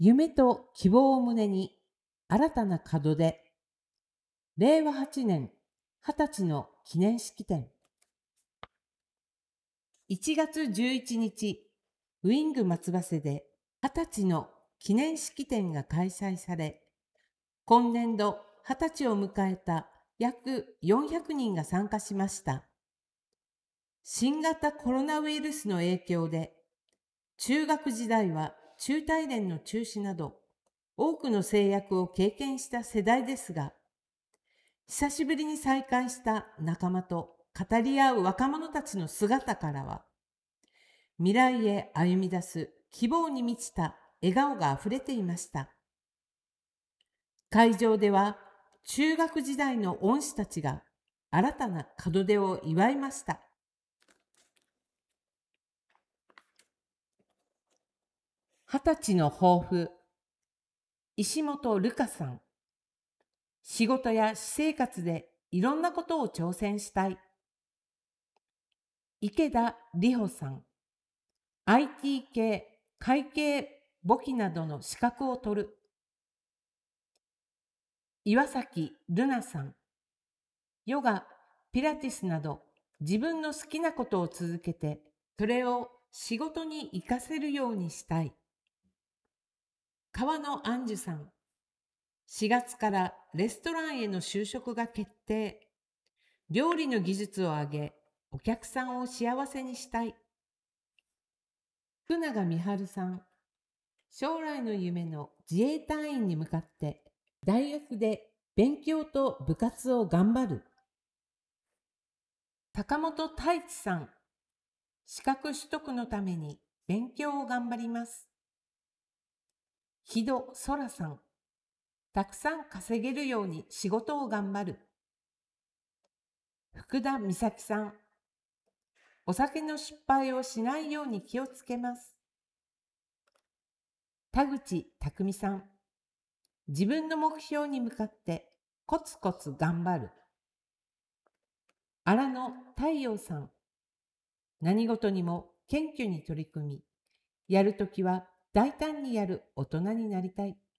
夢と希望を胸に新たな門出。令和8年20歳の記念式典。1月11日、ウィング松葉瀬で20歳の記念式典が開催され、今年度20歳を迎えた約400人が参加しました。新型コロナウイルスの影響で、中学時代は中体連の中止など、多くの制約を経験した世代ですが、久しぶりに再会した仲間と語り合う若者たちの姿からは、未来へ歩み出す希望に満ちた笑顔があふれていました。会場では中学時代の恩師たちが新たな門出を祝いました。20歳の抱負。石本瑠香さん。仕事や私生活でいろんなことを挑戦したい。池田里穂さん。IT 系、会計、簿記などの資格を取る。岩崎瑠奈さん。ヨガ、ピラティスなど自分の好きなことを続けて、それを仕事に活かせるようにしたい。川野杏樹さん。4月からレストランへの就職が決定。料理の技術を上げ、お客さんを幸せにしたい。福永美春さん。将来の夢の自衛隊員に向かって、大学で勉強と部活を頑張る。高本太一さん。資格取得のために勉強を頑張ります。木戸空さん。たくさん稼げるように仕事を頑張る。福田美咲さん。お酒の失敗をしないように気をつけます。田口匠さん。自分の目標に向かってコツコツ頑張る。荒野太陽さん。何事にも謙虚に取り組み、やるときは大胆にやる大人になりたい。